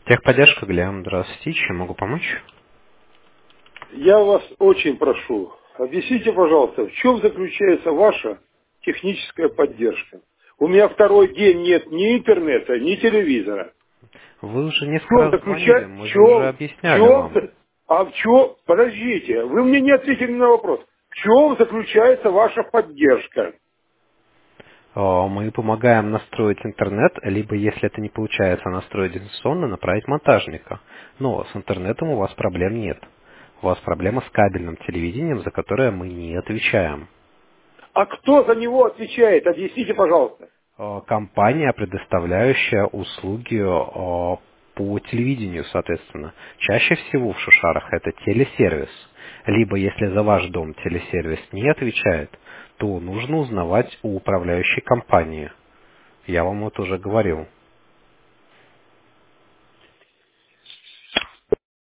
Техподдержка, Глеб, здравствуйте, чем могу помочь? Я вас очень прошу, объясните, пожалуйста, в чем заключается ваша техническая поддержка? У меня второй день нет ни интернета, ни телевизора. Вы уже В несколько чем раз звонили, заключается? мы же уже объясняли вам. В чем? Подождите, вы мне не ответили на вопрос. В чем заключается ваша поддержка? Мы помогаем настроить интернет, либо, если это не получается настроить дистанционно, направить монтажника. Но с интернетом у вас проблем нет. У вас проблема с кабельным телевидением, за которое мы не отвечаем. А кто за него отвечает? Объясните, пожалуйста. Компания, предоставляющая услуги по телевидению, соответственно. Чаще всего в Шушарах это телесервис. Либо если за ваш дом телесервис не отвечает, то нужно узнавать у управляющей компании. Я вам это уже говорил.